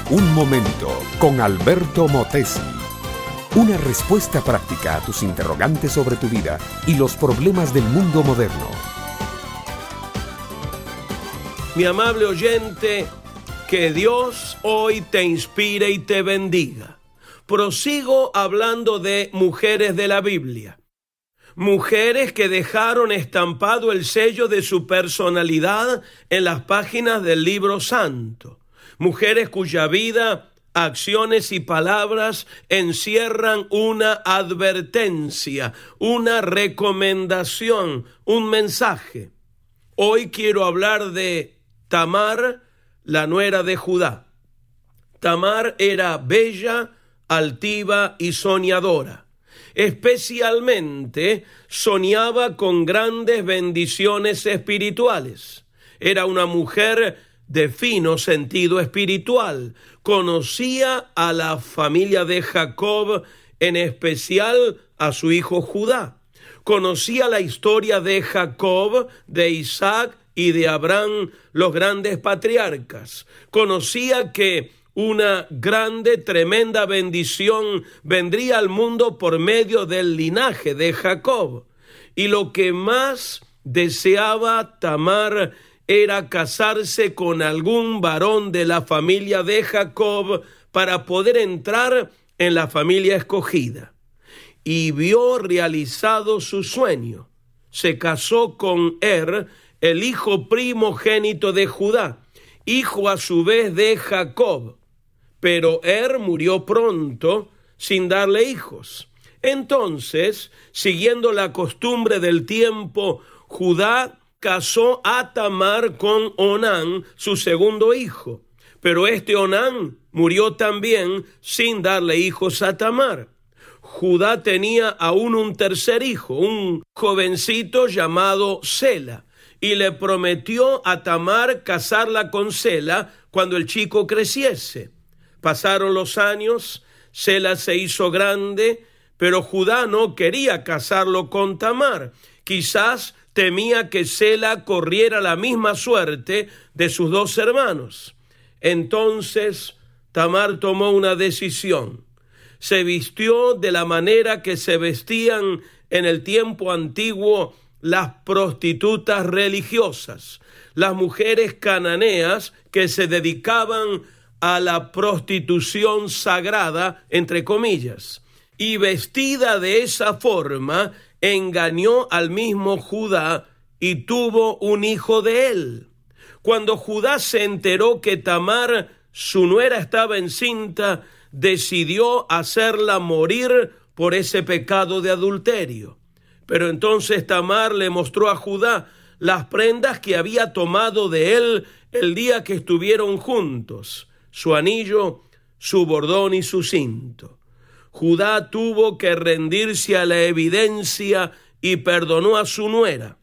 Un momento con Alberto Motesi. Una respuesta práctica a tus interrogantes sobre tu vida y los problemas del mundo moderno. Mi amable oyente, que Dios hoy te inspire y te bendiga. Prosigo hablando de mujeres de la Biblia. Mujeres que dejaron estampado el sello de su personalidad en las páginas del libro santo. Mujeres cuya vida, acciones y palabras encierran una advertencia, una recomendación, un mensaje. Hoy quiero hablar de Tamar, la nuera de Judá. Tamar era bella, altiva y soñadora. Especialmente soñaba con grandes bendiciones espirituales. Era una mujer de fino sentido espiritual. Conocía a la familia de Jacob, en especial a su hijo Judá. Conocía la historia de Jacob, de Isaac y de Abraham, los grandes patriarcas. Conocía que una grande, tremenda bendición vendría al mundo por medio del linaje de Jacob. Y lo que más deseaba Tamar era casarse con algún varón de la familia de Jacob para poder entrar en la familia escogida. Y vio realizado su sueño. Se casó con el hijo primogénito de Judá, hijo a su vez de Jacob. Pero murió pronto sin darle hijos. Entonces, siguiendo la costumbre del tiempo, Judá casó a Tamar con Onán, su segundo hijo. Pero Onán murió también sin darle hijos a Tamar. Judá tenía aún un tercer hijo, un jovencito llamado Sela, y le prometió a Tamar casarla con Sela cuando el chico creciese. Pasaron los años, Sela se hizo grande, pero Judá no quería casarlo con Tamar. Quizás temía que Sela corriera la misma suerte de sus dos hermanos. Entonces Tamar tomó una decisión. Se vistió de la manera que se vestían en el tiempo antiguo las prostitutas religiosas, las mujeres cananeas que se dedicaban a la prostitución sagrada, entre comillas, y vestida de esa forma, engañó al mismo Judá y tuvo un hijo de él. Cuando Judá se enteró que Tamar, su nuera, estaba encinta, decidió hacerla morir por ese pecado de adulterio. Pero entonces Tamar le mostró a Judá las prendas que había tomado de él el día que estuvieron juntos: su anillo, su bordón y su cinto. Judá tuvo que rendirse a la evidencia y perdonó a su nuera.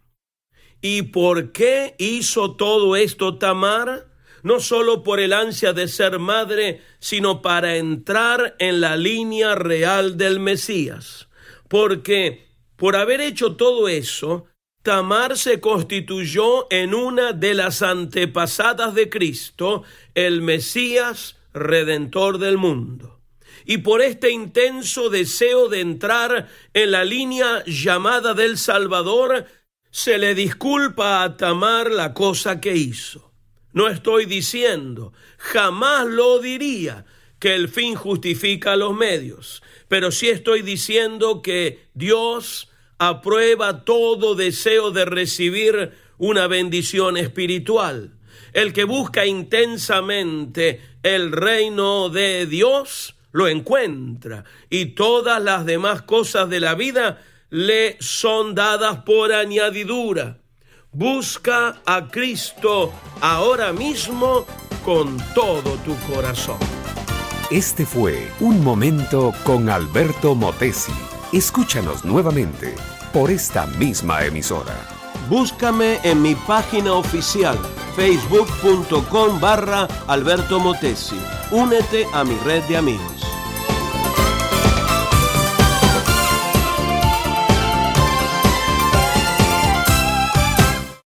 ¿Y por qué hizo todo esto Tamar? No solo por el ansia de ser madre, sino para entrar en la línea real del Mesías. Porque por haber hecho todo eso, Tamar se constituyó en una de las antepasadas de Cristo, el Mesías redentor del mundo. Y por este intenso deseo de entrar en la línea llamada del Salvador, se le disculpa a Tamar la cosa que hizo. No estoy diciendo, jamás lo diría, que el fin justifica los medios, pero sí estoy diciendo que Dios aprueba todo deseo de recibir una bendición espiritual. El que busca intensamente el reino de Dios lo encuentra, y todas las demás cosas de la vida le son dadas por añadidura. Busca a Cristo ahora mismo con todo tu corazón. Este fue Un Momento con Alberto Motesi. Escúchanos nuevamente por esta misma emisora. Búscame en mi página oficial, facebook.com/Alberto Motesi. Únete a mi red de amigos.